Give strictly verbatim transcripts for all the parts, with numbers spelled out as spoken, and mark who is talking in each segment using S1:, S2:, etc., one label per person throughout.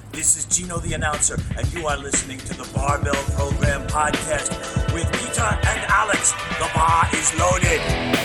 S1: This is Gino the announcer, and you are listening to the Barbell Program podcast with Peter and Alex. The bar is loaded.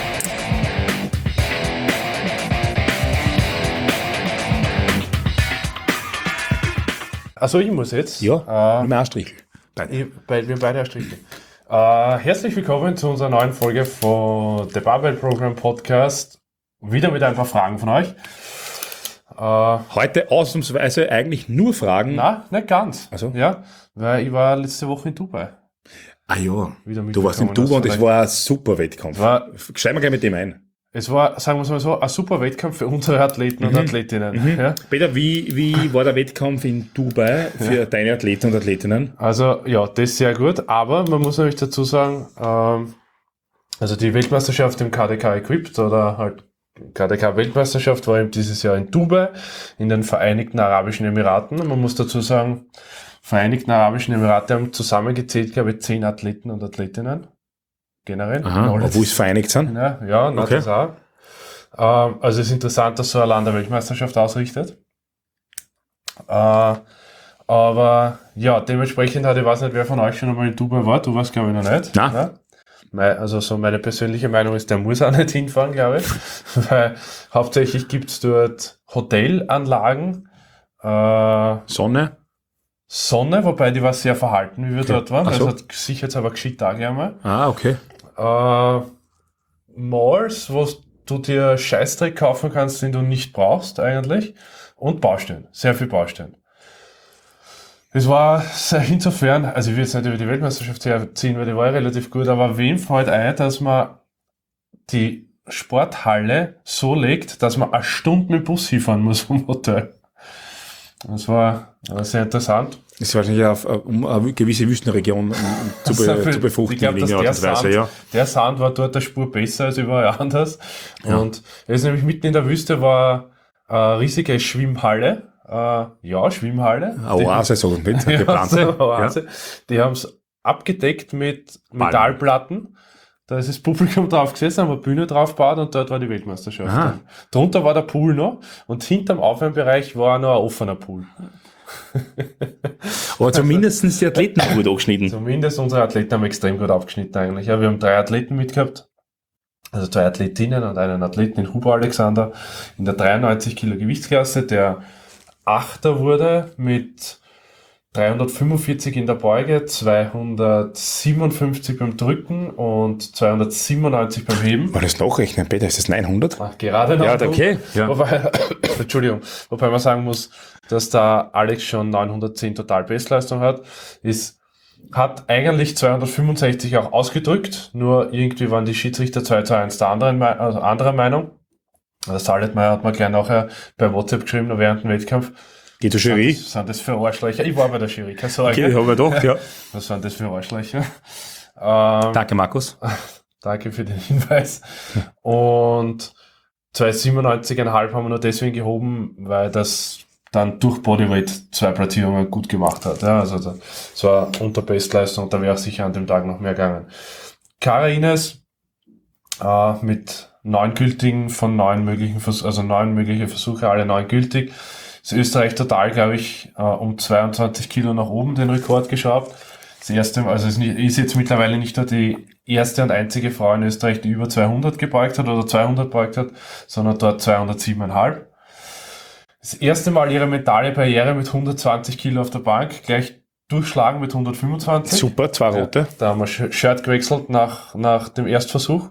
S2: Also ich muss jetzt.
S3: Ja, äh, wir Strichl.
S2: Ich, bei, wir beide Strichl. Äh, herzlich willkommen zu unserer neuen Folge von The Barbell Program Podcast. Wieder mit ein paar Fragen von euch.
S3: Äh, Heute ausnahmsweise eigentlich nur Fragen.
S2: Nein, nicht ganz.
S3: Also?
S2: Ja, weil ich war letzte Woche in Dubai.
S3: Ah ja, du warst in Dubai und es war ein super Wettkampf. War, Steigen wir gleich mit dem ein.
S2: Es war, sagen wir es mal so, ein super Wettkampf für unsere Athleten mhm. und Athletinnen.
S3: Mhm.
S2: Ja?
S3: Peter, wie, wie war der Wettkampf in Dubai für ja. deine Athleten und Athletinnen?
S2: Also ja, das ist sehr gut, aber man muss natürlich dazu sagen, ähm, also die Weltmeisterschaft im K D K Equipped oder halt K D K-Weltmeisterschaft war eben dieses Jahr in Dubai, in den Vereinigten Arabischen Emiraten. Man muss dazu sagen, Vereinigten Arabischen Emirate haben zusammengezählt, glaube ich, zehn Athleten und Athletinnen. Generell.
S3: Aha, obwohl es vereinigt sind?
S2: Ja, ja na,
S3: okay.
S2: das auch. Ähm, also es ist interessant, dass so ein Land eine Weltmeisterschaft ausrichtet. Äh, aber ja, dementsprechend hat, ich weiß nicht, wer von euch schon einmal in Dubai war. Du warst, glaube ich, noch nicht.
S3: Nein.
S2: Ne? Also so meine persönliche Meinung ist, der muss auch nicht hinfahren, glaube ich. Weil hauptsächlich gibt es dort Hotelanlagen. Äh,
S3: Sonne?
S2: Sonne, wobei die war sehr verhalten, wie wir okay. dort waren.
S3: So.
S2: Also hat sich jetzt aber geschickt da einmal.
S3: Ah, okay.
S2: Äh, Malls, wo du dir Scheißdreck kaufen kannst, den du nicht brauchst eigentlich. Und Baustellen, sehr viel Baustellen. Es war insofern, also ich will jetzt nicht über die Weltmeisterschaft herziehen, weil die war ja relativ gut, aber wem fällt ein, dass man die Sporthalle so legt, dass man eine Stunde mit dem Bus hinfahren muss vom Hotel. Das war, war sehr interessant.
S3: Das ist wahrscheinlich auf, um eine gewisse Wüstenregion zu, be, also, zu befruchten.
S2: Ich glaube, dass der, Sand, ja. der Sand war dort eine Spur besser als überall anders. Ja. Und er ist nämlich mitten in der Wüste, war eine riesige Schwimmhalle. Uh, ja, Schwimmhalle.
S3: Eine Oase, so mit
S2: geplante. Ja, Oase. Ja. Die haben es abgedeckt mit Metallplatten. Da ist das Publikum drauf gesessen, haben eine Bühne drauf gebaut und dort war die Weltmeisterschaft. Drunter war der Pool noch und hinterm Aufwärmbereich war noch ein offener Pool.
S3: Aber zumindest die Athleten haben gut angeschnitten.
S2: Zumindest unsere Athleten haben extrem gut aufgeschnitten eigentlich. Ja, wir haben drei Athleten mitgehabt. Also zwei Athletinnen und einen Athleten in Huber Alexander in der dreiundneunzig Kilo Gewichtsklasse, der Achter wurde mit dreihundertfünfundvierzig in der Beuge, zweihundertsiebenundfünfzig beim Drücken und zweihundertsiebenundneunzig beim Heben.
S3: War das nachrechnen, Peter? Ist das neunhundert?
S2: Ach, gerade noch.
S3: Ja, okay. Ja.
S2: Wobei, Entschuldigung, wobei man sagen muss, dass da Alex schon neunhundertzehn Total-Bestleistung hat, ist, hat eigentlich zweihundertfünfundsechzig auch ausgedrückt, nur irgendwie waren die Schiedsrichter zwei zu eins der anderen, also anderer Meinung. Der Saletmeier hat mir gleich nachher bei WhatsApp geschrieben, während dem Wettkampf.
S3: Geht zur Jury?
S2: Was sind das für Arschlöcher? Ich war bei der Jury, keine Sorge.
S3: Okay, haben wir doch, ja.
S2: Was sind das für Arschlöcher?
S3: Ähm, danke, Markus.
S2: Danke für den Hinweis. Und zweihundertsiebenundneunzig Komma fünf haben wir nur deswegen gehoben, weil das dann durch Bodyweight zwei Platzierungen gut gemacht hat. Ja, also das war unter Bestleistung und da wäre sicher an dem Tag noch mehr gegangen. Cara Ines äh, mit neun gültigen von neun möglichen Versuchen, also neun mögliche Versuche, alle neun gültig. Das Österreich total, glaube ich, äh, um zweiundzwanzig Kilo nach oben den Rekord geschraubt. Das erste, also es ist jetzt mittlerweile nicht nur die erste und einzige Frau in Österreich, die über zweihundert gebeugt hat oder zweihundert gebeugt hat, sondern dort zweihundertsieben Komma fünf. Das erste Mal ihre mentale Barriere mit hundertzwanzig Kilo auf der Bank, gleich durchschlagen mit hundertfünfundzwanzig.
S3: Super, zwei rote.
S2: Ja, da haben wir Shirt gewechselt nach, nach dem Erstversuch.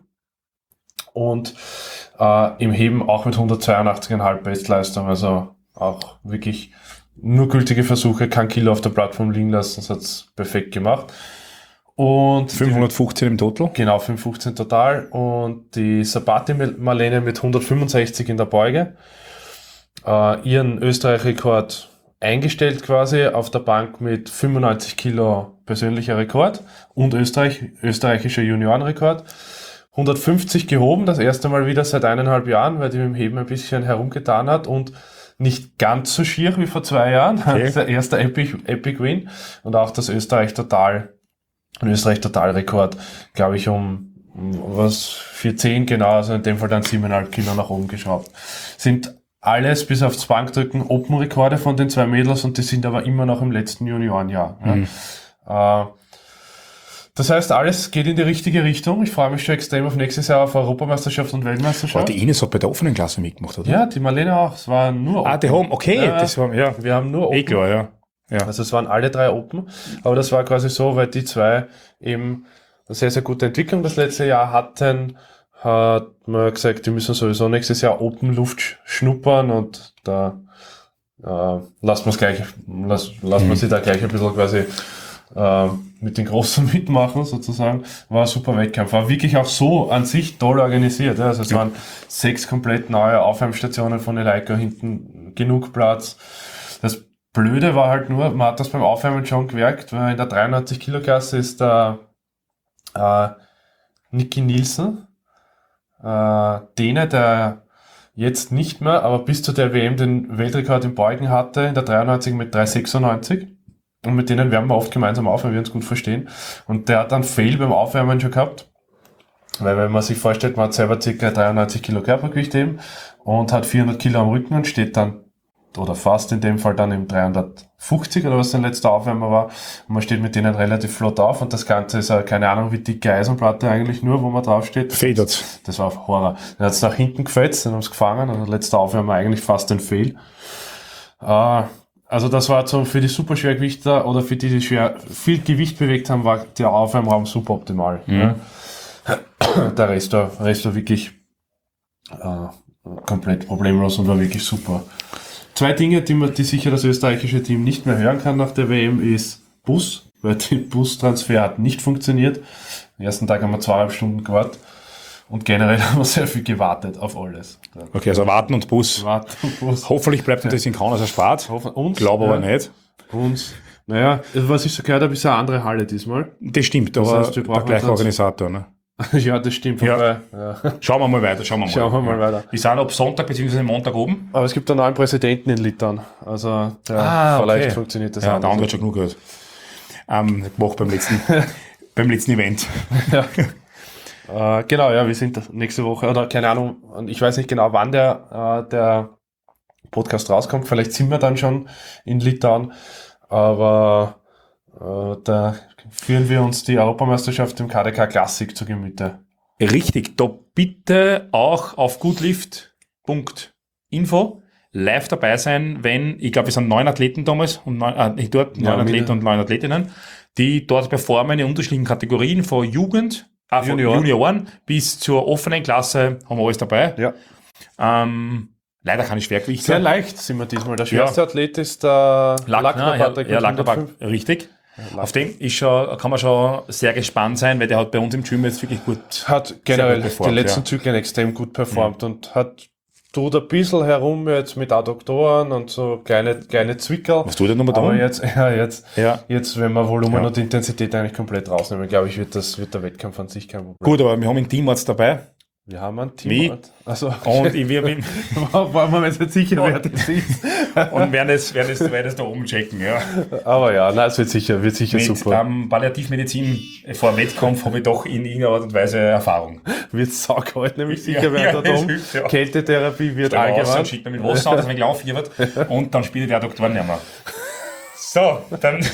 S2: Und äh, im Heben auch mit hundertzweiundachtzig Komma fünf Bestleistung, also auch wirklich nur gültige Versuche, kein Kilo auf der Plattform liegen lassen, das hat's perfekt gemacht. Und
S3: fünfhundertfünfzehn im Total?
S2: Genau, fünfhundertfünfzehn total. Und die Sabati Marlene mit hundertfünfundsechzig in der Beuge, äh, ihren Österreich-Rekord eingestellt quasi, auf der Bank mit fünfundneunzig Kilo persönlicher Rekord und Österreich, österreichischer Juniorenrekord. hundertfünfzig gehoben, das erste Mal wieder seit eineinhalb Jahren, weil die mit dem Heben ein bisschen herumgetan hat und nicht ganz so schier wie vor zwei Jahren. Okay. Der erste Epic, Epic Win und auch das Österreich Total, Österreich Totalrekord, glaube ich, um, um was vierzehn genau, also in dem Fall dann siebeneinhalb Kilo nach oben geschraubt. Sind alles bis aufs Bankdrücken Open-Rekorde von den zwei Mädels und die sind aber immer noch im letzten Juniorenjahr. Mhm. Ja. Äh, das heißt, alles geht in die richtige Richtung. Ich freue mich schon extrem auf nächstes Jahr auf Europameisterschaft und Weltmeisterschaft.
S3: Oh, die Ines hat bei der offenen Klasse mitgemacht, oder?
S2: Ja, die Marlene auch. Es war nur Open.
S3: Ah, die haben, okay.
S2: Ja,
S3: das war, ja.
S2: Wir haben nur Open.
S3: Eh klar, ja. Ja.
S2: Also es waren alle drei Open. Aber das war quasi so, weil die zwei eben eine sehr, sehr gute Entwicklung das letzte Jahr hatten, hat man gesagt, die müssen sowieso nächstes Jahr Open Luft schnuppern und da äh, lassen wir es gleich, lass, lassen wir sie da gleich ein bisschen quasi äh, mit den Großen mitmachen sozusagen. War ein super Wettkampf. War wirklich auch so an sich toll organisiert. Ja. Also es ja. waren sechs komplett neue Aufwärmstationen von Eleiko, hinten genug Platz. Das Blöde war halt nur, man hat das beim Aufwärmen schon gemerkt, weil in der dreiundneunzig Kilo Klasse ist der äh, Niki Nielsen, Äh, Däne, der jetzt nicht mehr, aber bis zu der W M den Weltrekord im Beugen hatte, in der dreiundneunzig mit drei sechsundneunzig. Und mit denen werden wir oft gemeinsam aufwärmen, wir uns gut verstehen. Und der hat dann Fail beim Aufwärmen schon gehabt. Weil wenn man sich vorstellt, man hat selber ca. dreiundneunzig Kilo Körpergewicht eben und hat vierhundert Kilo am Rücken und steht dann, oder fast in dem Fall dann im dreihundertfünfzig oder was sein letzter Aufwärmer war. Und man steht mit denen relativ flott auf und das Ganze ist ja keine Ahnung wie dicke Eisenplatte eigentlich nur, wo man draufsteht.
S3: Federt.
S2: Das war Horror. Dann hat es nach hinten gefetzt, dann haben es gefangen und der letzte Aufwärmer eigentlich fast ein Fail. Äh, also das war so für die Superschwergewichter oder für die, die schwer viel Gewicht bewegt haben, war der Aufwärmraum super optimal. Mhm. Ja. Der Rest war, Rest war wirklich äh, komplett problemlos und war wirklich super. Zwei Dinge, die man, die sicher das österreichische Team nicht mehr hören kann nach der W M, ist Bus, weil der Bustransfer hat nicht funktioniert. Am ersten Tag haben wir zweieinhalb Stunden gewartet und generell haben wir sehr viel gewartet auf alles.
S3: Okay, also warten und Bus.
S2: Warten und Bus.
S3: Hoffentlich bleibt uns das in Kaunas erspart.
S2: Uns,
S3: glaube aber
S2: ja.
S3: nicht.
S2: Uns. Naja, was ich so gehört habe, ist eine andere Halle diesmal.
S3: Das stimmt, aber das heißt, der gleiche Organisator, ne?
S2: Ja, das stimmt.
S3: Ja. Wobei, ja. Schauen wir mal weiter. Schauen wir mal,
S2: schauen wir mal weiter.
S3: Wir sind ab Sonntag bzw. Montag oben.
S2: Aber es gibt einen neuen Präsidenten in Litauen. Also der ah, vielleicht okay. funktioniert das
S3: ja,
S2: auch.
S3: Der andere hat schon genug gehört. Ähm, gemacht beim letzten, beim letzten Event.
S2: Ja. äh, genau, ja, wir sind nächste Woche, oder keine Ahnung, ich weiß nicht genau, wann der, äh, der Podcast rauskommt. Vielleicht sind wir dann schon in Litauen. Aber äh, da führen wir uns die Europameisterschaft im K D K Classic zu Gemüte.
S3: Richtig, da bitte auch auf goodlift punkt info live dabei sein, wenn, ich glaube, es sind neun Athleten damals, und neun, äh, dort neun ja, Athleten und neun Athletinnen, die dort performen in unterschiedlichen Kategorien, von Jugend, äh, von Junioren. Junioren bis zur offenen Klasse, haben wir alles dabei.
S2: Ja.
S3: Ähm, leider keine Schwergewichte.
S2: Sehr leicht sind wir diesmal. Der schwerste ja. Athlet ist der
S3: Lackner, ja, ja, Lackner, richtig. Ja, auf den ist schon, kann man schon sehr gespannt sein, weil der hat bei uns im Gym jetzt wirklich gut
S2: hat generell gut performt, die letzten ja. Zyklen extrem gut performt ja. und hat tut ein bisschen herum jetzt mit Adduktoren und so kleine kleine Zwickerl.
S3: Was tut er nochmal da?
S2: Aber jetzt, ja, jetzt,
S3: ja.
S2: jetzt, wenn wir Volumen ja. und Intensität eigentlich komplett rausnehmen, glaube ich, wird das wird der Wettkampf an sich kein Problem.
S3: Gut, aber wir haben einen Teamarzt dabei.
S2: Wir haben einen Teamarzt.
S3: Also, okay. Und ich, wir, wir
S2: wollen wir jetzt nicht sicher, wer das ist.
S3: Und werden das, werden das, werden das da oben checken, ja.
S2: Aber ja, nein, es wird sicher, wird sicher
S3: Mit,
S2: super.
S3: Ähm, Palliativmedizin vor dem Wettkampf habe ich doch in irgendeiner Art und Weise Erfahrung.
S2: Wird saugehalt, nämlich sicher,
S3: ja,
S2: wer
S3: ja,
S2: da oben. Ja. Kältetherapie wird angewandt.
S3: Schickt man mit Wasser an, dass man gelaufen wird. Und dann spielt der Doktor nicht mehr. So, dann...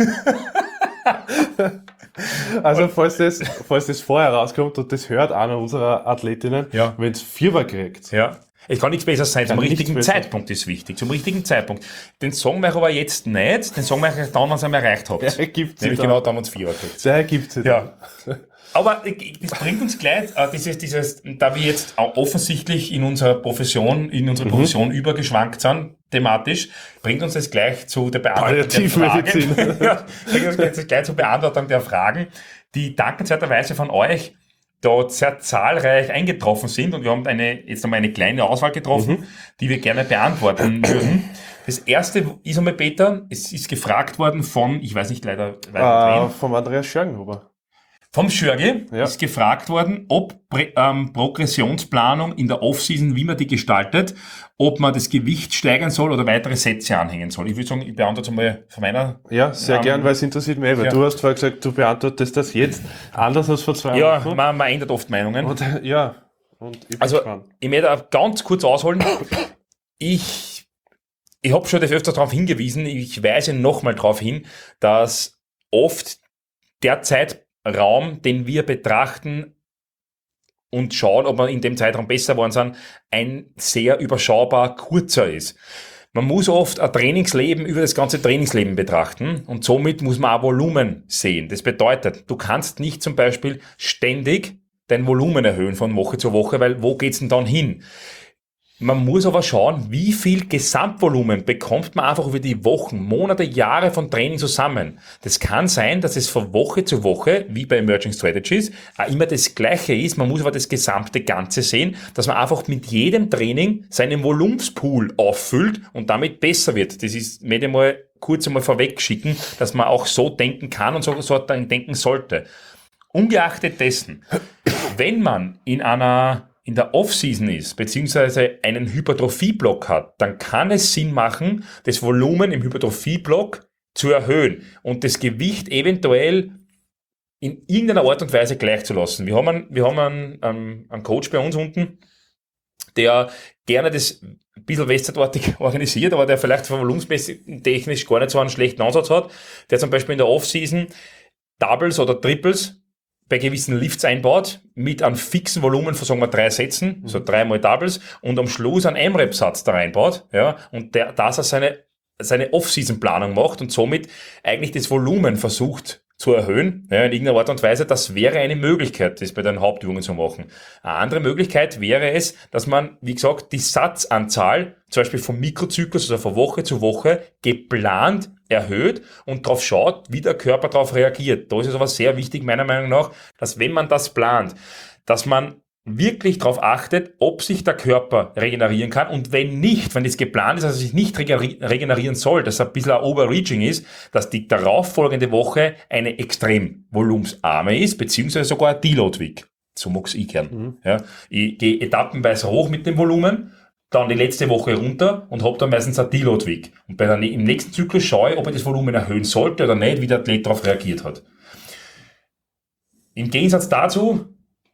S2: Also falls das, falls das vorher rauskommt und das hört einer unserer Athletinnen,
S3: ja.
S2: wenn es Fieber kriegt.
S3: Ja. Es kann nichts besser sein, kann zum richtigen Zeitpunkt ist wichtig, zum richtigen Zeitpunkt. Den sagen wir aber jetzt nicht, den sagen wir dann, wenn ihr es erreicht habt.
S2: Der ergibt sich
S3: Nämlich genau dann, wenn es Fieber kriegt.
S2: Der ergibt sich
S3: ja. Aber das bringt uns gleich, dieses, dieses, da wir jetzt auch offensichtlich in unserer Profession, in unserer Profession mhm. übergeschwankt sind, thematisch, bringt uns das gleich zu der Beantwortung der Fragen. Ja, bringt uns das gleich zur Beantwortung der Fragen, die dankenswerterweise von euch dort sehr zahlreich eingetroffen sind. Und wir haben eine, jetzt einmal eine kleine Auswahl getroffen, mhm. die wir gerne beantworten würden. Das erste ist einmal, Peter, es ist gefragt worden von, ich weiß nicht leider,
S2: leider uh, vom Andreas Schörgenhuber.
S3: Vom Schörge ja. ist gefragt worden, ob ähm, Progressionsplanung in der Offseason, wie man die gestaltet, ob man das Gewicht steigern soll oder weitere Sätze anhängen soll. Ich würde sagen, ich beantworte mal von meiner...
S2: Ja, sehr ähm, gern, weil es interessiert mich, weil ja. du hast vorher gesagt, du beantwortest das jetzt anders als vor zwei
S3: Jahren.
S2: Ja,
S3: Wochen. Man, man ändert oft Meinungen.
S2: Und, ja, und ich bin
S3: also,
S2: gespannt.
S3: Ich möchte ganz kurz ausholen. ich, ich habe schon des Öfteren darauf hingewiesen, ich weise nochmal darauf hin, dass oft der Zeitraum, den wir betrachten und schauen, ob wir in dem Zeitraum besser geworden sind, ein sehr überschaubar kurzer ist. Man muss oft ein Trainingsleben über das ganze Trainingsleben betrachten und somit muss man auch Volumen sehen. Das bedeutet, du kannst nicht zum Beispiel ständig dein Volumen erhöhen von Woche zu Woche, weil wo geht's denn dann hin? Man muss aber schauen, wie viel Gesamtvolumen bekommt man einfach über die Wochen, Monate, Jahre von Training zusammen. Das kann sein, dass es von Woche zu Woche, wie bei Emerging Strategies, auch immer das Gleiche ist. Man muss aber das gesamte Ganze sehen, dass man einfach mit jedem Training seinen Volumenspool auffüllt und damit besser wird. Das ist mir einmal kurz einmal vorweg schicken, dass man auch so denken kann und so, so denken sollte. Ungeachtet dessen, wenn man in einer in der Off-Season ist, beziehungsweise einen Hypertrophie-Block hat, dann kann es Sinn machen, das Volumen im Hypertrophie-Block zu erhöhen und das Gewicht eventuell in irgendeiner Art und Weise gleich zu lassen. Wir haben einen, wir haben einen, einen, einen Coach bei uns unten, der gerne das ein bisschen westernartig organisiert, aber der vielleicht volumensmäßig technisch gar nicht so einen schlechten Ansatz hat, der zum Beispiel in der Off-Season Doubles oder Triples bei gewissen Lifts einbaut, mit einem fixen Volumen von, sagen wir, drei Sätzen, mhm. so dreimal Doubles, und am Schluss einen M-Rep-Satz da reinbaut, ja, und der, dass er seine, seine Off-Season-Planung macht und somit eigentlich das Volumen versucht zu erhöhen, ja, in irgendeiner Art und Weise. Das wäre eine Möglichkeit, das bei den Hauptübungen zu machen. Eine andere Möglichkeit wäre es, dass man, wie gesagt, die Satzanzahl, zum Beispiel vom Mikrozyklus, also von Woche zu Woche, geplant erhöht und darauf schaut, wie der Körper darauf reagiert. Da ist es aber sehr wichtig, meiner Meinung nach, dass wenn man das plant, dass man wirklich darauf achtet, ob sich der Körper regenerieren kann, und wenn nicht, wenn das geplant ist, dass er sich nicht regenerieren soll, dass er ein bisschen ein Overreaching ist, dass die darauffolgende Woche eine extrem volumensarme ist, beziehungsweise sogar ein Deload-Week. So mag's ich gern. Mhm. Ja, ich gehe etappenweise hoch mit dem Volumen, dann die letzte Woche runter und habe dann meistens ein Deload-Week. Und bei der, im nächsten Zyklus schaue ich, ob ich das Volumen erhöhen sollte oder nicht, wie der Athlet darauf reagiert hat. Im Gegensatz dazu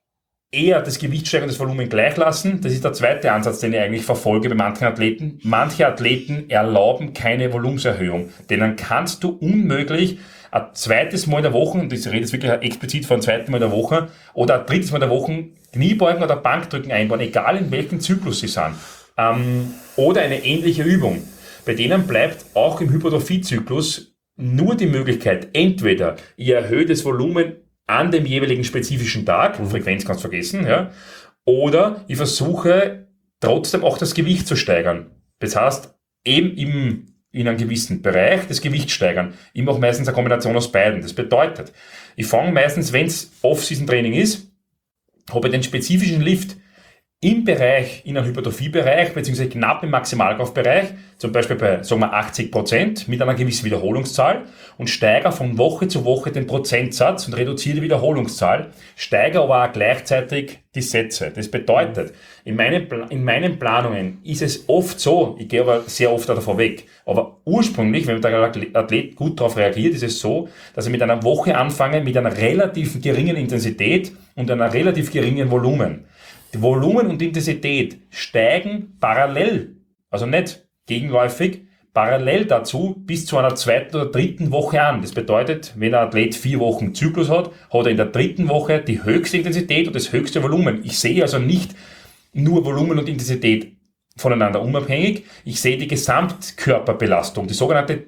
S3: eher das Gewicht steigern und das Volumen gleich lassen. Das ist der zweite Ansatz, den ich eigentlich verfolge bei manchen Athleten. Manche Athleten erlauben keine Volumenserhöhung. Denn dann kannst du unmöglich ein zweites Mal in der Woche, und ich rede jetzt wirklich explizit von einem zweiten Mal in der Woche, oder ein drittes Mal in der Woche Kniebeugen oder Bankdrücken einbauen, egal in welchem Zyklus sie sind. Ähm, oder eine ähnliche Übung. Bei denen bleibt auch im Hypertrophie-Zyklus nur die Möglichkeit, entweder ich erhöhe das Volumen an dem jeweiligen spezifischen Tag, mhm. Frequenz kannst du vergessen, ja, oder ich versuche trotzdem auch das Gewicht zu steigern. Das heißt, eben im, in einem gewissen Bereich das Gewicht steigern. Ich mache meistens eine Kombination aus beiden. Das bedeutet, ich fange meistens, wenn es Off-Season-Training ist, habe ich den spezifischen Lift im Bereich, in einem Hypertrophie-Bereich, beziehungsweise knapp im Maximalkraftbereich, zum Beispiel bei, sagen wir, achtzig Prozent mit einer gewissen Wiederholungszahl, und steigere von Woche zu Woche den Prozentsatz und reduziere die Wiederholungszahl, steigere aber auch gleichzeitig die Sätze. Das bedeutet, in meinen, in meinen Planungen ist es oft so, ich gehe aber sehr oft davor weg, aber ursprünglich, wenn der Athlet gut darauf reagiert, ist es so, dass ich mit einer Woche anfange mit einer relativ geringen Intensität und einer relativ geringen Volumen. Die Volumen und Intensität steigen parallel, also nicht gegenläufig, parallel dazu bis zu einer zweiten oder dritten Woche an. Das bedeutet, wenn ein Athlet vier Wochen Zyklus hat, hat er in der dritten Woche die höchste Intensität und das höchste Volumen. Ich sehe also nicht nur Volumen und Intensität voneinander unabhängig, ich sehe die Gesamtkörperbelastung, die sogenannte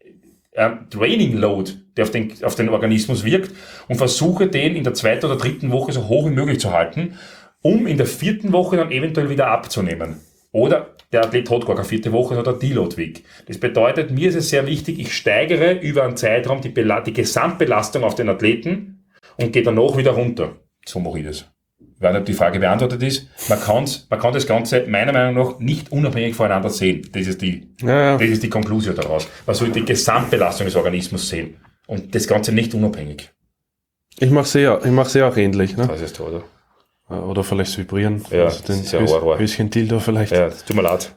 S3: äh, Training Load, der auf den, auf den Organismus wirkt, und versuche den in der zweiten oder dritten Woche so hoch wie möglich zu halten, um in der vierten Woche dann eventuell wieder abzunehmen. Oder der Athlet hat gar keine vierte Woche, sondern ein Deload-Week. Das bedeutet, mir ist es sehr wichtig, ich steigere über einen Zeitraum die, Bela- die Gesamtbelastung auf den Athleten und gehe danach wieder runter. So mache ich das. Ich weiß nicht, ob die Frage beantwortet ist. Man, kann's, man kann das Ganze meiner Meinung nach nicht unabhängig voneinander sehen. Das ist die, ja, ja. Das ist die Konklusion daraus. Man soll die Gesamtbelastung des Organismus sehen und das Ganze nicht unabhängig.
S2: Ich mache es ja, ich mache es ja auch ähnlich. Ne?
S3: Das ist toll, oder?
S2: Oder vielleicht das Vibrieren.
S3: Ja,
S2: also den
S3: das ist ja Horror.
S2: Bisschen Dildo vielleicht.
S3: Ja, das tut mir leid.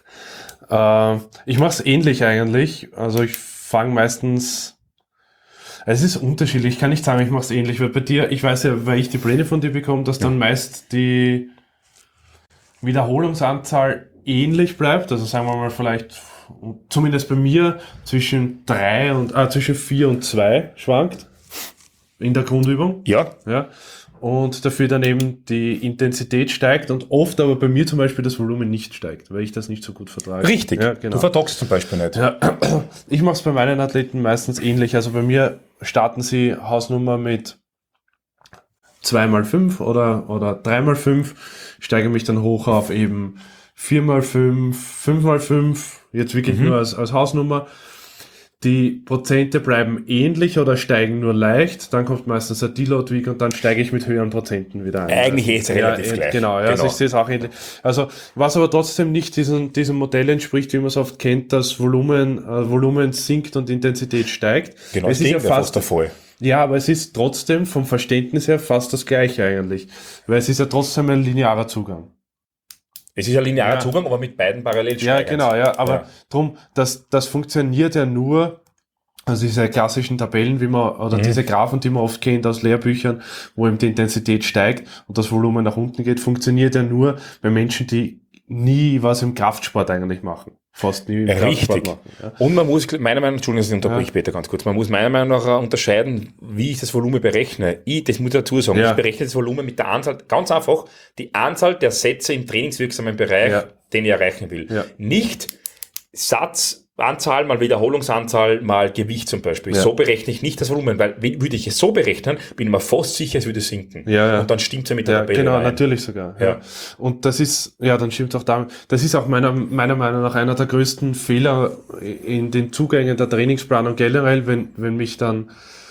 S2: äh, ich mache es ähnlich eigentlich. Also ich fange meistens... Es ist unterschiedlich. Ich kann nicht sagen, ich mache es ähnlich. Weil bei dir, ich weiß ja, weil ich die Pläne von dir bekomme, dass ja. dann meist die Wiederholungsanzahl ähnlich bleibt, also sagen wir mal vielleicht, zumindest bei mir, zwischen drei und, äh, zwischen vier und zwei schwankt in der Grundübung.
S3: Ja.
S2: Ja. Und dafür dann eben die Intensität steigt und oft aber bei mir zum Beispiel das Volumen nicht steigt, weil ich das nicht so gut vertrage.
S3: Richtig.
S2: Ja, genau.
S3: Du verdockst zum Beispiel nicht.
S2: Ja. Ich mache es bei meinen Athleten meistens ähnlich. Also bei mir starten sie Hausnummer mit zwei mal fünf oder, oder drei mal fünf, steige mich dann hoch auf eben vier mal fünf, fünf mal fünf, jetzt wirklich mhm. nur als, als Hausnummer. Die Prozente bleiben ähnlich oder steigen nur leicht, dann kommt meistens ein Deload Week und dann steige ich mit höheren Prozenten wieder ein.
S3: Eigentlich ist es relativ
S2: ja,
S3: gleich.
S2: Genau, ja, genau. Also ich sehe es auch ähnlich. Also was aber trotzdem nicht diesem, diesem Modell entspricht, wie man es oft kennt, dass Volumen, äh, Volumen sinkt und Intensität steigt.
S3: Genau,
S2: es
S3: das
S2: ist ja fast
S3: der Fall.
S2: Ja, aber es ist trotzdem vom Verständnis her fast das Gleiche eigentlich, weil es ist ja trotzdem ein linearer Zugang.
S3: Es ist ein linearer
S2: ja.
S3: Zugang, aber mit beiden parallel
S2: Ja,
S3: steigend.
S2: genau, ja, aber
S3: ja.
S2: drum, das, das funktioniert ja nur, also diese klassischen Tabellen, wie man, oder mhm. diese Graphen, die man oft kennt aus Lehrbüchern, wo eben die Intensität steigt und das Volumen nach unten geht, funktioniert ja nur bei Menschen, die nie was im Kraftsport eigentlich machen. Fast nie im
S3: ja,
S2: Kraftsport
S3: richtig.
S2: machen. Ja.
S3: Und man muss, meiner Meinung nach, Entschuldigung, ich unterbreche
S2: ja.
S3: Peter ganz kurz, man muss meiner Meinung nach unterscheiden, wie ich das Volumen berechne. Ich, das muss ich dazu sagen,
S2: ja.
S3: ich berechne das Volumen mit der Anzahl, ganz einfach, die Anzahl der Sätze im trainingswirksamen Bereich,
S2: ja.
S3: den ich erreichen will.
S2: Ja.
S3: Nicht Satzanzahl mal Wiederholungsanzahl mal Gewicht zum Beispiel. Ja. So berechne ich nicht das Volumen, weil würde ich es so berechnen, bin ich mir fast sicher, es würde sinken.
S2: Ja, ja.
S3: Und dann stimmt es ja mit der
S2: ja,
S3: Tabelle
S2: Genau,
S3: rein.
S2: natürlich sogar. Ja.
S3: Ja.
S2: Und das ist, ja, dann stimmt auch damit. Das ist auch meiner, meiner Meinung nach einer der größten Fehler in den Zugängen der Trainingsplanung generell, wenn, wenn mich dann,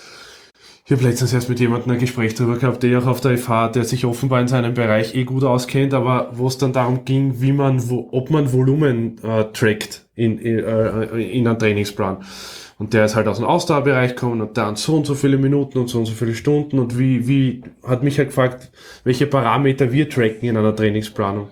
S2: ich habe letztens erst mit jemandem ein Gespräch darüber gehabt, der auch auf der F H, der sich offenbar in seinem Bereich eh gut auskennt, aber wo es dann darum ging, wie man, wo, ob man Volumen äh, trackt in, in, äh, in einem Trainingsplan. Und der ist halt aus dem Ausdauerbereich gekommen und der hat so und so viele Minuten und so und so viele Stunden und wie, wie, hat mich halt gefragt, welche Parameter wir tracken in einer Trainingsplanung.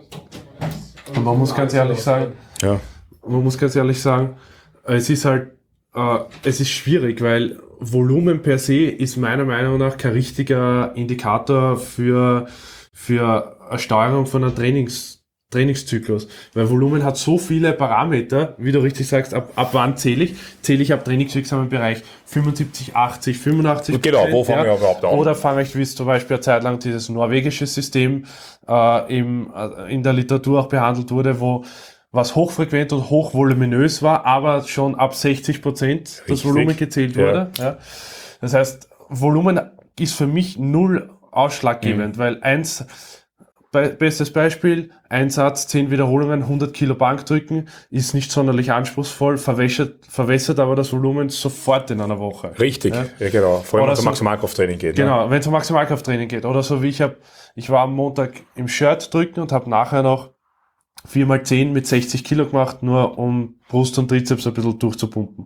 S2: Und man muss ganz ehrlich sagen,
S3: ja.
S2: man muss ganz ehrlich sagen, es ist halt, äh, es ist schwierig, weil Volumen per se ist meiner Meinung nach kein richtiger Indikator für, für eine Steuerung von einem Trainings, Trainingszyklus. Weil Volumen hat so viele Parameter, wie du richtig sagst, ab, ab wann zähle ich? Zähle ich ab trainingswirksamen Bereich fünfundsiebzig, achtzig, fünfundachtzig
S3: Genau, wo fange
S2: ja?
S3: ich überhaupt an?
S2: Oder fange ich, wie es zum Beispiel eine Zeit lang dieses norwegische System äh, im, äh, in der Literatur auch behandelt wurde, wo was hochfrequent und hochvoluminös war, aber schon ab sechzig Prozent das Volumen gezählt wurde. Ja. Ja. Das heißt, Volumen ist für mich null ausschlaggebend, mhm. weil eins, be- bestes Beispiel, ein Satz, zehn Wiederholungen, hundert Kilo Bank drücken, ist nicht sonderlich anspruchsvoll, verwässert, verwässert aber das Volumen sofort in einer Woche.
S3: Richtig,
S2: ja,
S3: ja genau, vor allem wenn es um
S2: so,
S3: Maximalkrafttraining geht.
S2: Genau,
S3: ne?
S2: wenn es um Maximalkrafttraining geht. Oder so wie ich habe, ich war am Montag im Shirt drücken und habe nachher noch vier mal zehn mit sechzig Kilo gemacht, nur um Brust und Trizeps ein bisschen durchzupumpen.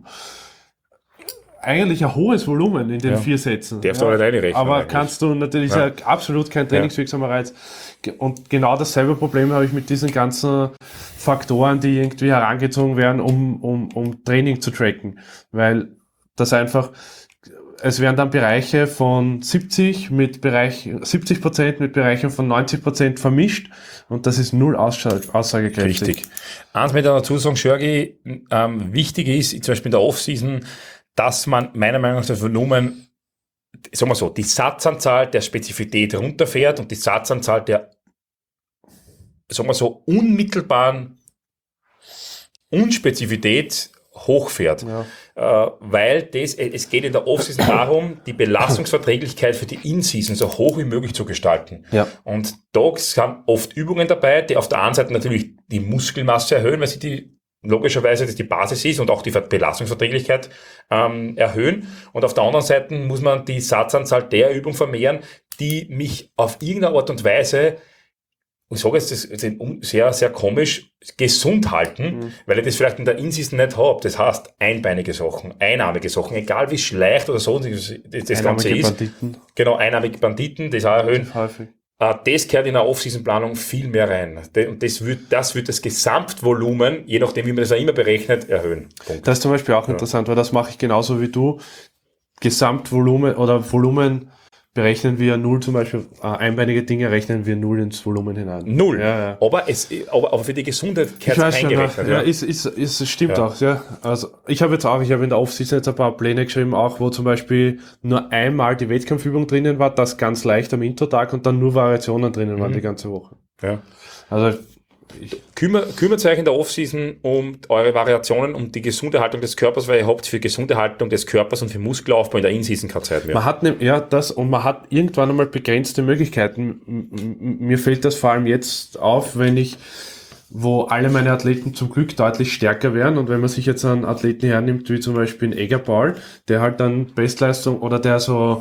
S2: Eigentlich ein hohes Volumen in den ja. vier Sätzen.
S3: Darfst du ja, alleine rechnen.
S2: Aber
S3: eigentlich.
S2: kannst du natürlich, ja. ist ja absolut kein trainingswirksamer Reiz. Und genau dasselbe Problem habe ich mit diesen ganzen Faktoren, die irgendwie herangezogen werden, um, um, um Training zu tracken. Weil das einfach, es werden dann Bereiche von siebzig mit Bereich, siebzig Prozent mit Bereichen von neunzig Prozent vermischt und das ist null aussagekräftig.
S3: Richtig. Eins mit dazu sagen, Sjörgi, ähm, wichtig ist, zum Beispiel in der Offseason, dass man meiner Meinung nach das Volumen, sagen wir so, die Satzanzahl der Spezifität runterfährt und die Satzanzahl der, sagen wir so, unmittelbaren Unspezifität hochfährt. Ja. Äh, weil das, es geht in der Offseason darum, die Belastungsverträglichkeit für die In-Season so hoch wie möglich zu gestalten.
S2: Ja.
S3: Und da sind oft Übungen dabei, die auf der einen Seite natürlich die Muskelmasse erhöhen, weil sie die logischerweise das die Basis ist und auch die Belastungsverträglichkeit ähm, erhöhen. Und auf der anderen Seite muss man die Satzanzahl der Übung vermehren, die mich auf irgendeine Art und Weise, ich sage jetzt, das ist sehr, sehr komisch, gesund halten, mhm. weil ich das vielleicht in der In-Season nicht habe. Das heißt, einbeinige Sachen, einarmige Sachen, egal wie schlecht oder so das, das Ganze ist.
S2: Banditen.
S3: Genau, einarmige Banditen, das auch erhöhen.
S2: Häufig.
S3: Das gehört in der Off-Season-Planung viel mehr rein. Und das wird, das wird das Gesamtvolumen, je nachdem, wie man das auch immer berechnet, erhöhen. Punkt.
S2: Das ist zum Beispiel auch
S3: ja.
S2: interessant, weil das mache ich genauso wie du. Gesamtvolumen oder Volumen berechnen wir null zum Beispiel, äh, einbeinige Dinge rechnen wir null ins Volumen hinein.
S3: Null.
S2: Ja, ja.
S3: Aber, es, aber, aber für die Gesundheit
S2: Ich weiß schon,
S3: eingerechnet.
S2: ja, ja. Ist, ist, ist, es stimmt
S3: Ja.
S2: auch, ja. Also ich habe jetzt auch, ich habe in der Off-Season jetzt ein paar Pläne geschrieben, auch wo zum Beispiel nur einmal die Wettkampfübung drinnen war, das ganz leicht am Intro-Tag und dann nur Variationen drinnen waren die ganze Woche.
S3: Ja.
S2: Also ich,
S3: Kümmert, kümmert euch in der Off-Season um eure Variationen, um die gesunde Haltung des Körpers, weil ihr habt für gesunde Haltung des Körpers und für Muskelaufbau in der In-Season keine Zeit mehr.
S2: man hat ne, ja das und man hat irgendwann einmal begrenzte Möglichkeiten. M- m- Mir fällt das vor allem jetzt auf, wenn ich, wo alle meine Athleten zum Glück deutlich stärker werden und wenn man sich jetzt einen Athleten hernimmt, wie zum Beispiel einen Eger Paul, der halt dann Bestleistung oder der so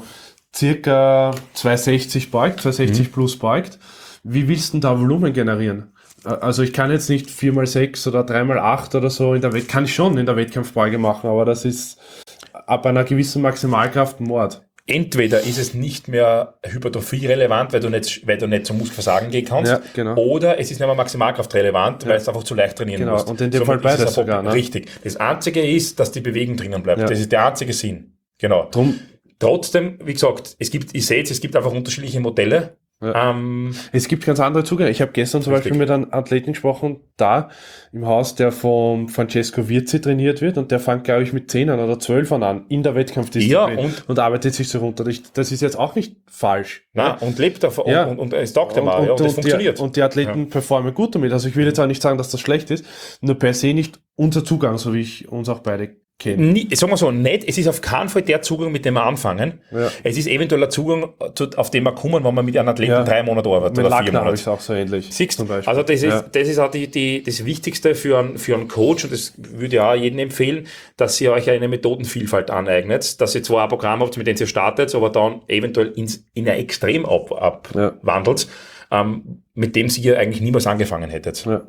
S2: circa zweihundertsechzig beugt, zweihundertsechzig plus beugt, wie willst du denn da Volumen generieren? Also ich kann jetzt nicht vier mal sechs oder drei mal acht oder so in der Wett, kann ich schon in der Wettkampfbeuge machen, aber das ist ab einer gewissen Maximalkraft Mord.
S3: Entweder ist es nicht mehr Hypertrophie relevant, weil du nicht, weil du nicht zum Muskelversagen gehen kannst,
S2: Ja, genau.
S3: oder es ist nicht mehr Maximalkraft relevant, weil es einfach zu leicht trainieren
S2: Genau,
S3: musst.
S2: und in dem
S3: Somit
S2: Fall
S3: ist es
S2: beides
S3: ein Problem.
S2: sogar, ne?
S3: Richtig. Das Einzige ist, dass die Bewegung drinnen bleibt.
S2: Ja.
S3: Das ist der einzige Sinn. Genau.
S2: Drum,
S3: Trotzdem, wie gesagt, es gibt, ich sehe es, es gibt einfach unterschiedliche Modelle.
S2: Ja.
S3: Ähm,
S2: es gibt ganz andere Zugänge. Ich habe gestern zum
S3: Richtig.
S2: Beispiel mit einem Athleten gesprochen, da im Haus, der vom Francesco Virzi trainiert wird und der fängt, glaube ich, mit Zehnern oder Zwölfern an in der Wettkampfdisziplin
S3: Ja, und-
S2: und arbeitet sich so runter. Ich, das ist jetzt auch nicht falsch.
S3: na, und lebt davon,
S2: Ja.
S3: und, und, und es taugt dem auch, ja, und das
S2: und,
S3: funktioniert.
S2: Die, und die Athleten performen gut damit. Also ich will jetzt auch nicht sagen, dass das schlecht ist, nur per se nicht unser Zugang, so wie ich uns auch beide kenne.
S3: Nie, sagen wir so, nicht, es ist auf keinen Fall der Zugang, mit dem wir anfangen.
S2: Ja.
S3: Es ist eventuell ein Zugang, zu, auf den wir kommen, wenn man mit einem Athleten
S2: Ja.
S3: drei Monate arbeitet
S2: Mit
S3: oder vier
S2: Lackner habe
S3: Monate.
S2: ich es auch so ähnlich.
S3: Siehst
S2: zum
S3: du?
S2: Beispiel.
S3: Also das ist,
S2: Ja.
S3: das ist auch die, die, das Wichtigste für einen, für einen Coach, und das würde ich auch jedem empfehlen, dass ihr euch eine Methodenvielfalt aneignet, dass ihr zwar ein Programm habt, mit dem ihr startet, aber dann eventuell ins, in ein Extrem ab, abwandelt,
S2: Ja.
S3: ähm, mit dem ihr eigentlich niemals angefangen hättet.
S2: Ja.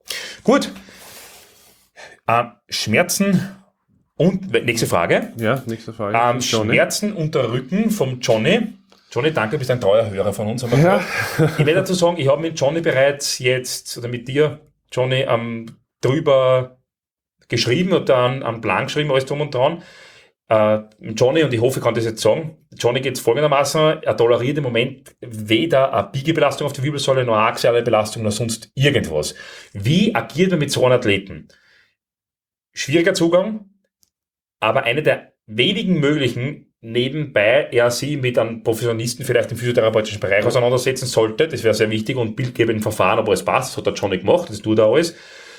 S3: Gut. Ähm, Schmerzen und, nächste Frage.
S2: Ja, nächste Frage.
S3: Ähm,
S2: Johnny.
S3: Schmerzen unter Rücken vom Johnny. Johnny, danke, du bist ein treuer Hörer von uns. haben wir
S2: Ja.
S3: gehört. Ich werde dazu sagen, ich habe mit Johnny bereits jetzt, oder mit dir, Johnny, ähm, drüber geschrieben und dann einen Plan geschrieben, alles drum und dran. Äh, Johnny, und ich hoffe, ich kann das jetzt sagen, Johnny geht es folgendermaßen, er toleriert im Moment weder eine Biegebelastung auf die Wirbelsäule, noch eine axiale Belastung, noch sonst irgendwas. Wie agiert man mit so einem Athleten? Schwieriger Zugang, aber eine der wenigen möglichen, nebenbei er sie mit einem Professionisten vielleicht im physiotherapeutischen Bereich auseinandersetzen sollte, das wäre sehr wichtig, und bildgebenden Verfahren, aber es passt, das hat der Johnny gemacht, das tut er alles.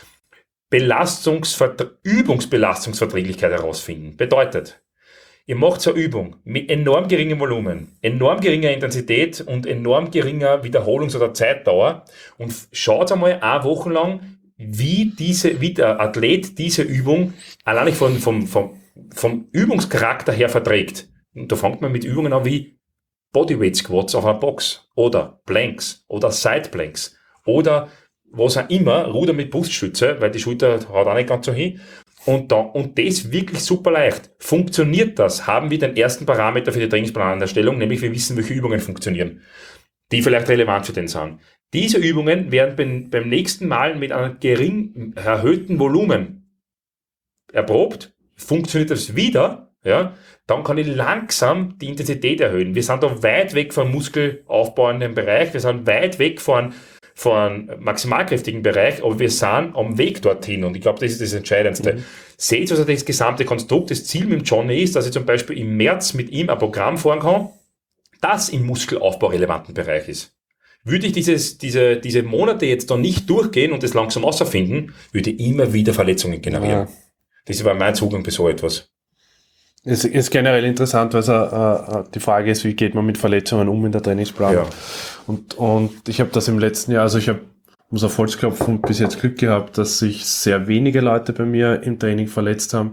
S3: Belastungsvert- Übungsbelastungsverträglichkeit herausfinden. Bedeutet, ihr macht so eine Übung mit enorm geringem Volumen, enorm geringer Intensität und enorm geringer Wiederholungs- oder Zeitdauer und schaut einmal eine Woche lang, wie diese, wie der Athlet diese Übung allein vom, vom, vom, vom Übungscharakter her verträgt. Und da fängt man mit Übungen an wie Bodyweight Squats auf einer Box oder Planks oder Side Planks oder was auch immer, Ruder mit Bruststütze, weil die Schulter haut auch nicht ganz so hin. Und, da, und das wirklich super leicht. Funktioniert das? Haben wir den ersten Parameter für die Trainingsplanerstellung, nämlich wir wissen, welche Übungen funktionieren, die vielleicht relevant für den sind. Diese Übungen werden beim, beim nächsten Mal mit einem gering erhöhten Volumen erprobt. Funktioniert das wieder, ja, dann kann ich langsam die Intensität erhöhen. Wir sind da weit weg vom muskelaufbauenden Bereich, wir sind weit weg von, von maximalkräftigen Bereich, aber wir sind am Weg dorthin und ich glaube, das ist das Entscheidendste. Mhm. Seht also das gesamte Konstrukt. Das Ziel mit dem Johnny ist, dass ich zum Beispiel im März mit ihm ein Programm fahren kann, das im muskelaufbaurelevanten Bereich ist. Würde ich dieses, diese, diese Monate jetzt da nicht durchgehen und das langsam ausfinden, würde ich immer wieder Verletzungen generieren. Ja. Das war mein Zugang für so etwas.
S2: Es ist generell interessant, weil es uh, die Frage ist, wie geht man mit Verletzungen um in der Trainingsplanung. Ja. Und, und ich habe das im letzten Jahr, also ich habe, muss auf Holz klopfen, bis jetzt Glück gehabt, dass sich sehr wenige Leute bei mir im Training verletzt haben.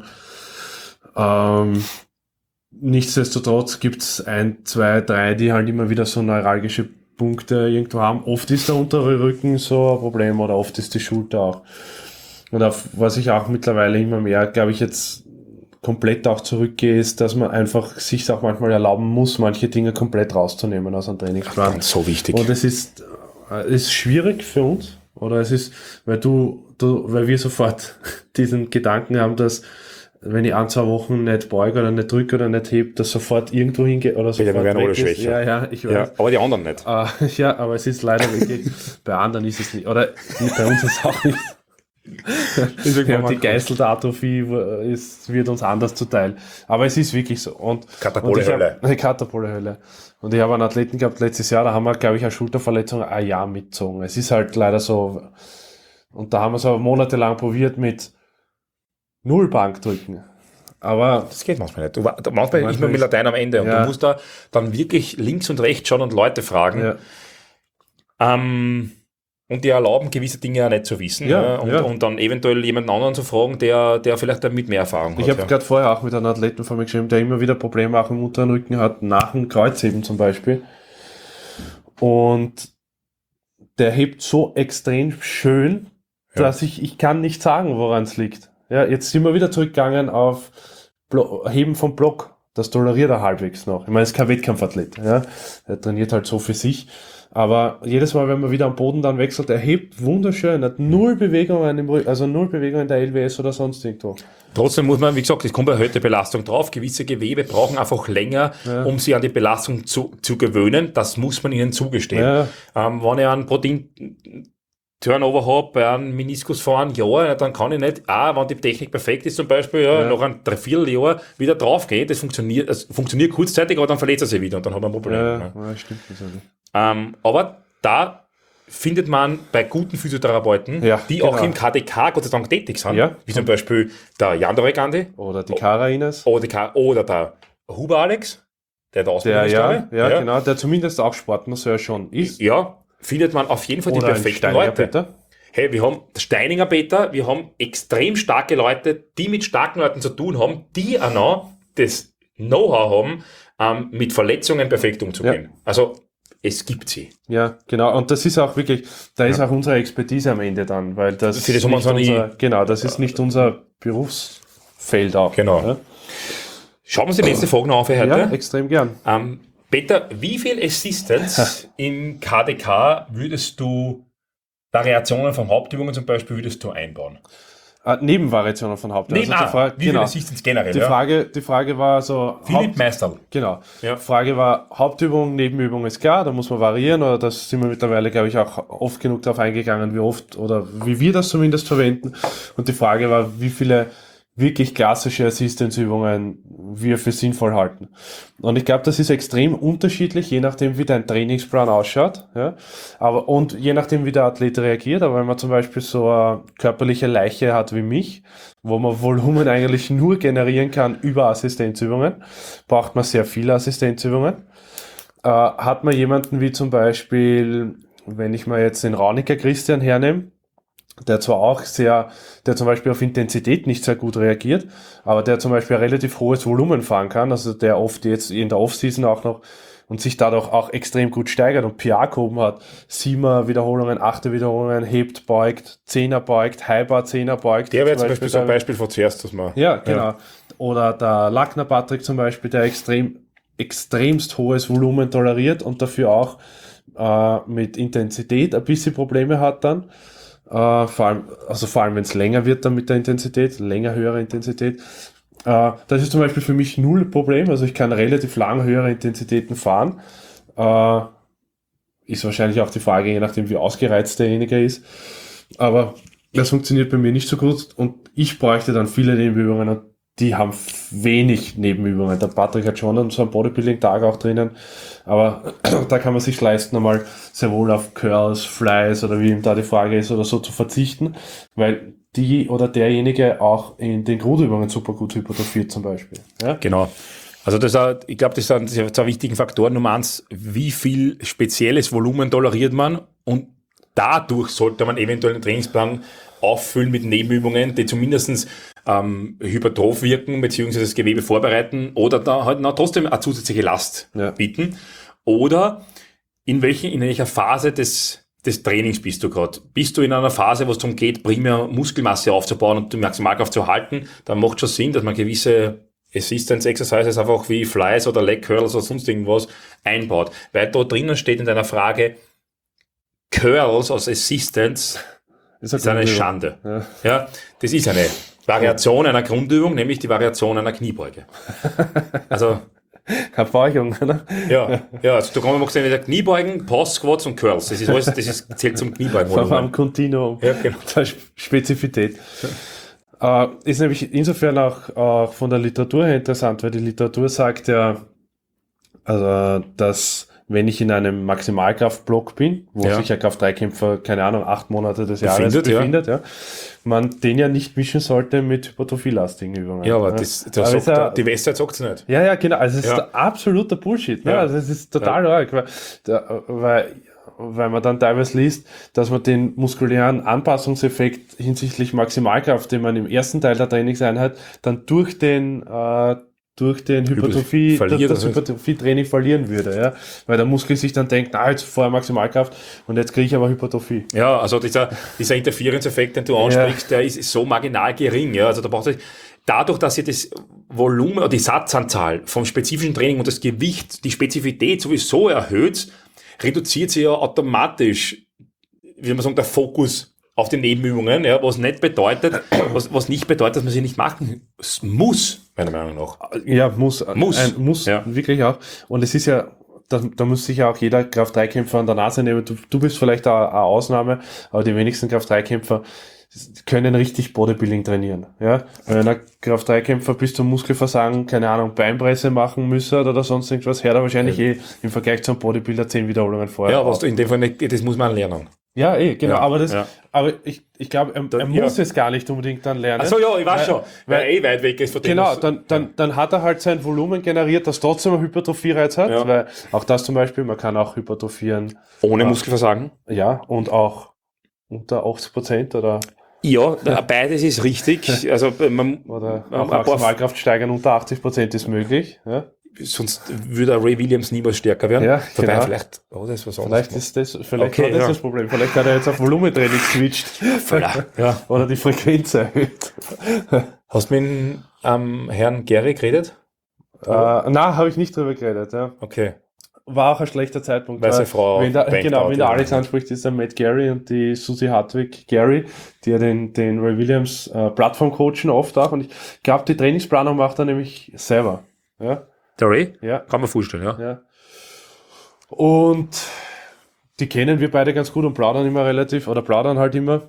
S2: Ähm, nichtsdestotrotz gibt es ein, zwei, drei, die halt immer wieder so neuralgische Punkte irgendwo haben. Oft ist der untere Rücken so ein Problem oder oft ist die Schulter auch. Und auf was ich auch mittlerweile immer mehr, glaube ich, jetzt komplett auch zurückgehe, ist, dass man einfach sich auch manchmal erlauben muss, manche Dinge komplett rauszunehmen aus einem Trainingsplan.
S3: Ganz so wichtig.
S2: Und es ist, es ist schwierig für uns, oder es ist, weil du, du, weil wir sofort diesen Gedanken haben, dass wenn ich ein, zwei Wochen nicht beuge oder nicht drücke oder nicht hebe, dass sofort irgendwo hingeht oder sofort
S3: wir werden alle
S2: weg ist.
S3: schwächer.
S2: Ja, ja, ich weiß.
S3: Ja, aber die anderen nicht.
S2: Uh, ja, aber es ist leider wirklich, bei anderen ist es nicht, oder bei uns ist es auch nicht. Ja, die Geißeldatrophie ist, wird uns anders zuteil. Aber es ist wirklich so. Und,
S3: Katapole-Hölle.
S2: Eine Katapole-Hölle. Und ich habe einen Athleten gehabt letztes Jahr, da haben wir, glaube ich, eine Schulterverletzung ein Jahr mitgezogen. Es ist halt leider so. Und da haben wir so monatelang probiert mit null Bankdrücken. Aber
S3: das geht manchmal nicht. Du, manchmal ist man mit Latein am Ende und ja. Du musst da dann wirklich links und rechts schauen und Leute fragen. Ja. Ähm, und die erlauben, gewisse Dinge ja nicht zu wissen.
S2: Ja,
S3: ja, und,
S2: ja.
S3: und dann eventuell jemanden anderen zu fragen, der, der vielleicht damit mehr Erfahrung hat.
S2: Ich habe
S3: ja.
S2: gerade vorher auch mit einem Athleten von mir geschrieben, der immer wieder Probleme auch im unteren Rücken hat, nach dem Kreuzheben zum Beispiel. Und der hebt so extrem schön, ja. dass ich, ich kann nicht sagen, woran es liegt. Ja, jetzt sind wir wieder zurückgegangen auf Blo- Heben vom Block. Das toleriert er halbwegs noch. Ich meine, es ist kein Wettkampfathlet. Ja. Er trainiert halt so für sich. Aber jedes Mal, wenn man wieder am Boden dann wechselt, er hebt wunderschön, hat null Bewegungen im Rücken, also null Bewegungen in der L W S oder sonst irgendwo.
S3: Trotzdem muss man, wie gesagt, es kommt bei erhöhter Belastung drauf. Gewisse Gewebe brauchen einfach länger, ja. um sie an die Belastung zu, zu gewöhnen. Das muss man ihnen zugestehen. Ja. Ähm, wenn ich einen Protein-Turnover habe bei einem Meniskus vor einem Jahr, dann kann ich nicht, auch wenn die Technik perfekt ist zum Beispiel, ja, ja. nach einem Dreivierteljahr wieder draufgehen. Das funktioniert, das funktioniert kurzzeitig, aber dann verletzt er sich wieder und dann hat man ein Problem.
S2: Ja,
S3: ja.
S2: ja stimmt. Das also.
S3: Ähm, aber da findet man bei guten Physiotherapeuten,
S2: ja,
S3: die
S2: genau.
S3: auch im K D K Gott sei Dank tätig sind,
S2: ja.
S3: wie zum Beispiel der Jan Gandhi
S2: oder die Kara Ines
S3: oder, die Ka- oder der Huber Alex, der da
S2: der ja, ja, ja, genau, der zumindest auch Sportmasseur schon ist.
S3: Ja, findet man auf jeden Fall die
S2: oder
S3: perfekten Leute.
S2: Peter.
S3: Hey, wir haben Steininger Peter, wir haben extrem starke Leute, die mit starken Leuten zu tun haben, die auch noch das Know-how haben, ähm, mit Verletzungen perfekt umzugehen. Ja. Also es gibt sie.
S2: Ja, genau. Und das ist auch wirklich, da ist ja. auch unsere Expertise am Ende dann, weil das,
S3: das
S2: nicht unser, genau, das ist nicht unser Berufsfeld auch.
S3: Genau.
S2: Ja?
S3: Schauen wir uns die letzte Frage noch auf für heute.
S2: Ja, extrem gern.
S3: Ähm, Peter, wie viel Assistance im K D K würdest du, Variationen von Hauptübungen zum Beispiel, würdest du einbauen?
S2: Äh, Nebenvariationen von Hauptübungen.
S3: Neben,
S2: also die Frage,
S3: wie
S2: genau.
S3: viel Assistance generell?
S2: Die,
S3: ja?
S2: Frage, die Frage war so...
S3: Philipp
S2: Haupt,
S3: Meisterl.
S2: Genau.
S3: Ja.
S2: Die Frage war, Hauptübung, Nebenübung ist klar, da muss man variieren, oder das sind wir mittlerweile, glaube ich, auch oft genug darauf eingegangen, wie oft, oder wie wir das zumindest verwenden. Und die Frage war, wie viele wirklich klassische Assistance-Übungen wir für sinnvoll halten. Und ich glaube, das ist extrem unterschiedlich, je nachdem, wie dein Trainingsplan ausschaut, ja. Aber, und je nachdem, wie der Athlet reagiert. Aber wenn man zum Beispiel so eine körperliche Leiche hat wie mich, wo man Volumen eigentlich nur generieren kann über Assistenzübungen, braucht man sehr viele Assistenzübungen. Äh, hat man jemanden wie zum Beispiel, wenn ich mal jetzt den Rauniker Christian hernehme, der zwar auch sehr, der zum Beispiel auf Intensität nicht sehr gut reagiert, aber der zum Beispiel ein relativ hohes Volumen fahren kann, also der oft jetzt in der Offseason auch noch und sich dadurch auch extrem gut steigert und P R gehoben hat. Siebener Wiederholungen, achter Wiederholungen, hebt, beugt, Zehner beugt, Highbar Zehner beugt.
S3: Der wäre zum Beispiel so ein Beispiel von zuerst, dass man...
S2: Ja, genau. Ja. Oder der Lackner Patrick zum Beispiel, der extrem, extremst hohes Volumen toleriert und dafür auch äh, mit Intensität ein bisschen Probleme hat dann. Uh, vor allem, also vor allem, wenn es länger wird dann mit der Intensität, länger höhere Intensität. Uh, das ist zum Beispiel für mich null Problem, also ich kann relativ lang höhere Intensitäten fahren. Uh, ist wahrscheinlich auch die Frage, je nachdem wie ausgereizt derjenige ist. Aber das funktioniert bei mir nicht so gut und ich bräuchte dann viele Nebenübungen und die haben wenig Nebenübungen. Der Patrick hat schon so einen Bodybuilding-Tag auch drinnen, aber da kann man sich leisten, einmal sehr wohl auf Curls, Flies oder wie ihm da die Frage ist oder so zu verzichten, weil die oder derjenige auch in den Grundübungen super gut hypertrophiert zum Beispiel. Ja?
S3: Genau. Also das ist, ich glaube, das sind zwei wichtige Faktoren. Nummer eins, wie viel spezielles Volumen toleriert man und dadurch sollte man eventuell einen Trainingsplan auffüllen mit Nebenübungen, die zumindest ähm, hypertroph wirken, beziehungsweise das Gewebe vorbereiten oder da halt noch trotzdem eine zusätzliche Last ja. bieten. Oder in, welchen, in welcher Phase des, des Trainings bist du gerade? Bist du in einer Phase, wo es darum geht, primär Muskelmasse aufzubauen und die Maximalkraft zu halten, dann macht schon Sinn, dass man gewisse Assistance Exercises einfach wie Flies oder Leg Curls oder sonst irgendwas einbaut. Weil da drinnen steht in deiner Frage, Curls als Assistance ist, ist eine Schande. Ja. ja, das ist eine. Variation einer Grundübung, nämlich die Variation einer Kniebeuge. Also,
S2: Verbeugung, oder?
S3: ja, ja, also da kann man mal sehen, Kniebeugen, Pause, Squats und Curls. Das ist alles, das ist, zählt zum Kniebeugen.
S2: Auf einem Kontinuum.
S3: Ja, genau.
S2: Der Spezifität. Äh, ist nämlich insofern auch, auch von der Literatur her interessant, weil die Literatur sagt ja, also, dass wenn ich in einem Maximalkraftblock bin, wo
S3: Ja.
S2: sich ein Kraft-drei-Kämpfer, keine Ahnung, acht Monate des Jahres
S3: Befindet, ja.
S2: befindet, ja. man den ja nicht mischen sollte mit hypertrophielastigen Übungen.
S3: Ja, aber das, das
S2: Aber
S3: sagt,
S2: ist ja-
S3: die Westzeit sagt es nicht.
S2: Ja, ja, genau. Also es ist
S3: Ja.
S2: der absoluter Bullshit. Ne?
S3: Ja.
S2: Also es ist total arg, weil, der, weil, weil man dann teilweise liest, dass man den muskulären Anpassungseffekt hinsichtlich Maximalkraft, den man im ersten Teil der Trainingseinheit dann durch den äh, durch den Hypertrophie,
S3: verliert,
S2: das, das
S3: also-
S2: Hypertrophie-Training verlieren würde, ja. Weil der Muskel sich dann denkt, na, jetzt vorher Maximalkraft und jetzt kriege ich aber Hypertrophie.
S3: Ja, also dieser, dieser Interferenzeffekt, den du ansprichst, der ist, ist so marginal gering. Ja, also da braucht es, dadurch, dass ihr das Volumen oder die Satzanzahl vom spezifischen Training und das Gewicht, die Spezifität sowieso erhöht, reduziert sie ja automatisch, wie man sagt, der Fokus auf die Nebenübungen, ja, was nicht bedeutet, was, was nicht bedeutet, dass man sie nicht machen muss, meiner Meinung nach.
S2: Ja, muss.
S3: Muss.
S2: Ein, muss,
S3: Ja.
S2: wirklich auch. Und es ist ja, da, da muss sich ja auch jeder Kraft-drei-Kämpfer an der Nase nehmen. Du, du bist vielleicht eine, eine Ausnahme, aber die wenigsten Kraft-drei-Kämpfer können richtig Bodybuilding trainieren. Ja? Wenn ein Kraft-drei-Kämpfer bis zum Muskelversagen, keine Ahnung, Beinpresse machen müsse oder sonst irgendwas, hört er wahrscheinlich eh im Vergleich zum Bodybuilder zehn Wiederholungen vorher.
S3: Ja, was du in dem Fall nicht, das muss man lernen.
S2: Ja, eh, genau.
S3: Ja,
S2: aber das,
S3: ja.
S2: aber ich, ich glaube, er, er
S3: ja.
S2: muss es gar nicht unbedingt dann lernen.
S3: Achso, ja, ich weiß
S2: Weil-
S3: schon, weil er eh weit weg ist von dem.
S2: Genau,
S3: was-
S2: dann, dann, dann hat er halt sein Volumen generiert, das trotzdem einen Hypertrophie-Reiz hat,
S3: Ja.
S2: weil auch das zum Beispiel, man kann auch hypertrophieren,
S3: Ohne
S2: Ja.
S3: Muskelversagen.
S2: ja, und auch unter achtzig Prozent oder,
S3: Ja, beides ist richtig. Also man,
S2: oder
S3: man,
S2: auch
S3: ein paar,
S2: Maximalkraft steigern unter achtzig Prozent ist möglich, ja.
S3: sonst würde Ray Williams niemals stärker werden.
S2: Ja,
S3: Wobei,
S2: genau.
S3: vielleicht, oh, das ist was anderes.
S2: Vielleicht ist das, vielleicht
S3: Okay,
S2: war das
S3: ja.
S2: das Problem. Vielleicht hat er jetzt auf Volumentraining geswitcht.
S3: Ja.
S2: Oder die Frequenz erhöht.
S3: Hast du mit dem ähm, Herrn Gary geredet?
S2: Äh, na, habe ich nicht drüber geredet, ja.
S3: Okay.
S2: War auch ein schlechter Zeitpunkt.
S3: Weil seine Frau
S2: wenn der,
S3: bangt
S2: genau,
S3: out,
S2: wenn der
S3: ja.
S2: Alex anspricht, ist der Matt Gary und die Susie Hartwig Gary, die ja den, den Ray Williams äh, Plattform coachen oft auch. Und ich glaube, die Trainingsplanung macht er nämlich selber. Ja,
S3: Der Ray?
S2: ja,
S3: Kann man vorstellen, ja.
S2: ja. Und die kennen wir beide ganz gut und plaudern immer relativ, oder plaudern halt immer.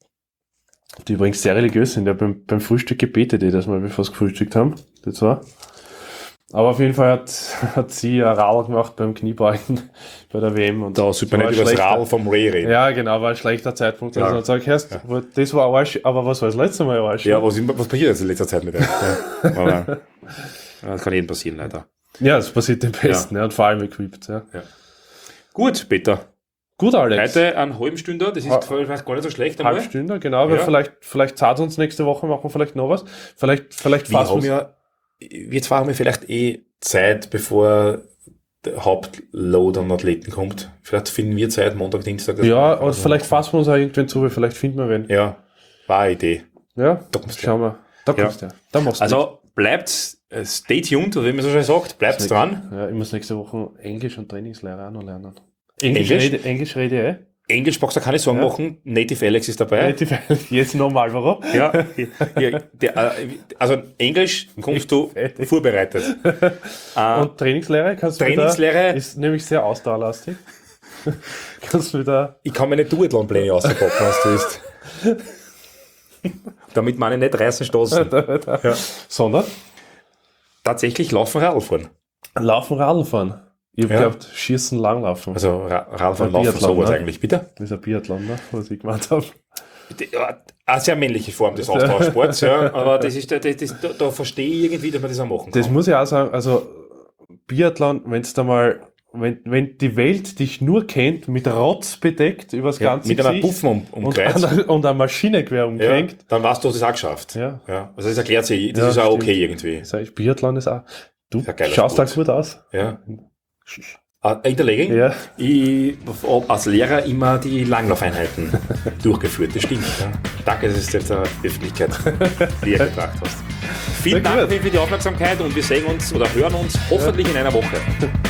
S2: Die übrigens sehr religiös sind. Ja, beim, beim Frühstück gebetet jedes Mal, bevor sie gefrühstückt haben. Das war. Aber auf jeden Fall hat, hat sie ein Radl gemacht beim Kniebeugen bei der W M. Und
S3: Da sollte man
S2: war
S3: nicht über das
S2: schlechter-
S3: Radl vom Ray reden.
S2: Ja, genau, war ein schlechter Zeitpunkt. Also
S3: Ja.
S2: dann sag ich erst, das war Arsch, aber was war das letzte Mal Arsch?
S3: Ja, was, was passiert jetzt in letzter Zeit mit dem? Ja. Aber, ja, das kann jedem passieren, leider.
S2: Ja, das passiert dem Besten, ja. Und vor allem equipped. Ja.
S3: Gut, Peter.
S2: Gut, Alex.
S3: Heute einen halben Stunde, das ist
S2: Ha-
S3: vielleicht gar nicht so schlecht einmal.
S2: Halb Stunde, genau. Aber
S3: Ja.
S2: vielleicht, vielleicht zahlt uns nächste Woche, machen wir vielleicht noch was. Vielleicht, vielleicht
S3: Wir
S2: fassen
S3: haben ja, wir zwei haben ja vielleicht eh Zeit, bevor der Hauptload an Athleten kommt. Vielleicht finden wir Zeit, Montag, Dienstag. das-
S2: Ja, und vielleicht fassen wir uns auch irgendwann zu, weil vielleicht finden wir wen.
S3: Ja, war eine Idee.
S2: Ja,
S3: Da kommst du.
S2: schauen wir. Da
S3: Ja.
S2: kommst du. Da machst du.
S3: Also bleibt, äh, stay tuned, oder wie man so schön sagt, bleibt dran.
S2: Ja, ich muss nächste Woche Englisch und Trainingslehre auch noch lernen. Englisch,
S3: Englisch?
S2: Rede, Englisch rede ich eh.
S3: Englisch brauchst du keine Sorgen
S2: Ja.
S3: machen, Native Alex ist dabei.
S2: Relativ jetzt nochmal, warum?
S3: Ja, ja, der, äh, also Englisch kommst du
S2: Fertig.
S3: vorbereitet. Äh,
S2: Und Trainingslehre kannst du
S3: Trainingslehre-
S2: wieder, ist nämlich sehr ausdauerlastig. kannst du wieder,
S3: ich kann meine Duathlon-Pläne auspacken, was du willst. Damit meine nicht reißen stoßen. Ja.
S2: sondern
S3: Tatsächlich laufen Radfahren.
S2: Laufen, Radl fahren. Ich hab
S3: Ja.
S2: geglaubt, Schießen, Langlaufen.
S3: Also Ra- Radfahren,
S2: Ein
S3: laufen,
S2: Biathlon,
S3: sowas
S2: ne?
S3: eigentlich, bitte?
S2: Das ist ein Biathlon, ne? Was ich gemeint habe.
S3: Ja, eine sehr männliche Form des Austauschsports, ja, aber das ist, das, das, da, da verstehe ich irgendwie, dass man das auch machen kann.
S2: Das muss ich auch sagen, also Biathlon, wenn's da mal, wenn, wenn die Welt dich nur kennt, mit Rotz bedeckt, übers
S3: ja,
S2: ganze
S3: mit einer
S2: Gesicht
S3: Puffen um,
S2: und,
S3: umkreist.
S2: an- und eine Maschinengewehr
S3: Ja,
S2: umkränkt.
S3: dann weißt du, du hast es auch geschafft.
S2: Ja.
S3: Ja. Also das erklärt sich, das
S2: Ja,
S3: ist auch
S2: stimmt.
S3: okay irgendwie.
S2: Sag ich, Biathlon ist auch, du
S3: Ja, geiler
S2: schaust da
S3: Sport.
S2: gut aus.
S3: Ja. Uh, Interlegging?
S2: Ja.
S3: Ich habe als Lehrer immer die Langlaufeinheiten durchgeführt, das stimmt. Ja. Danke, dass du es jetzt der Öffentlichkeit näher gebracht hast. Vielen
S2: Sehr
S3: Dank
S2: gut.
S3: für die Aufmerksamkeit und wir sehen uns oder hören uns hoffentlich in einer Woche.